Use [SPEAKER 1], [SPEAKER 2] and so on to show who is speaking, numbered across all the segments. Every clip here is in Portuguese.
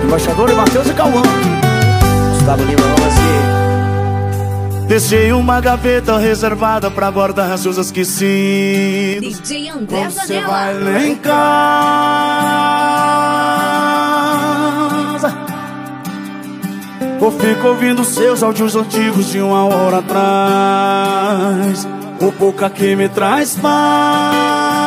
[SPEAKER 1] Embaixador e Matheus e Cauã.
[SPEAKER 2] Gustavo Lima, vamos assim.
[SPEAKER 1] Deixei uma gaveta reservada pra guardar seus esquecidos.
[SPEAKER 3] DJ André
[SPEAKER 1] Você
[SPEAKER 3] Zanella.
[SPEAKER 1] vai lá em casa ou fico ouvindo seus áudios antigos de 1 hora atrás. O pouca que me traz paz.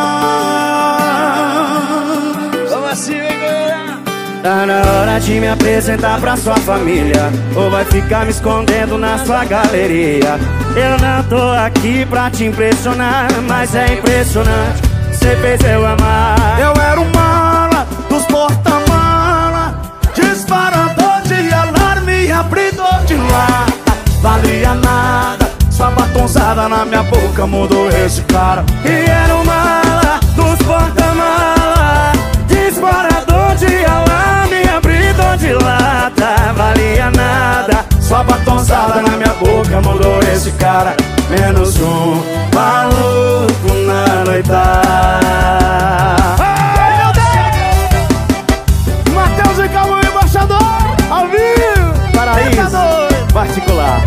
[SPEAKER 2] Vamos assim, vem, galera. Tá na hora de me apresentar pra sua família, ou vai ficar me escondendo na sua galeria. Eu não tô aqui pra te impressionar, mas é impressionante, cê fez eu amar.
[SPEAKER 1] Eu era o mala dos porta-mala, disparador de alarme, abridor de lata. Valia nada, sua batonzada na minha boca mudou esse cara.
[SPEAKER 2] E era o mala dos porta-mala, disparador de alarme, abridor de lata. Valia nada,
[SPEAKER 1] Sua batonzada na minha boca mudou esse cara.
[SPEAKER 2] menos um maluco na noitada.
[SPEAKER 1] Ai, meu Deus! Matheus e Cauã, embaixador, ao vivo.
[SPEAKER 2] Paraíso particular.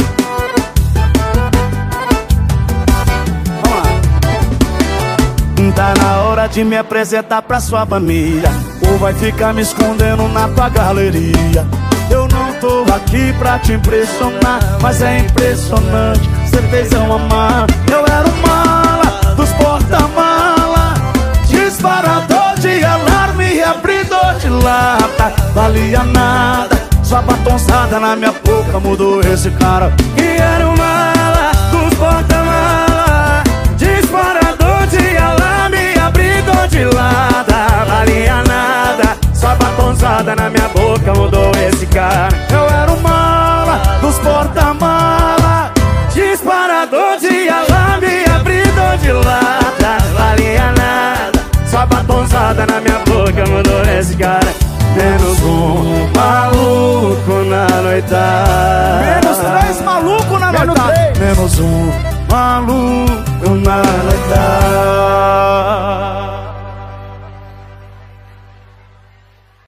[SPEAKER 1] Vamos lá. Tá na hora de me apresentar pra sua família, ou vai ficar me escondendo na tua galeria. Eu não tô aqui pra te impressionar, mas é impressionante, cê fez eu amar. Eu era o mala dos porta-mala, disparador de alarme, abridor de lata. Valia nada, sua batonzada na minha boca mudou esse cara.
[SPEAKER 2] E era o mala dos porta-mala, disparador de alarme, abridor de lata. Valia nada, sua batonzada na minha boca mudou esse cara.
[SPEAKER 1] Eu era o mala dos porta-mala,
[SPEAKER 2] Disparador de alarme, abridor de lata. Valia nada, sua batonzada na minha boca mudou esse cara. Menos um maluco na noitada.
[SPEAKER 1] menos 3 maluco na noitada. Menos um maluco na noitada.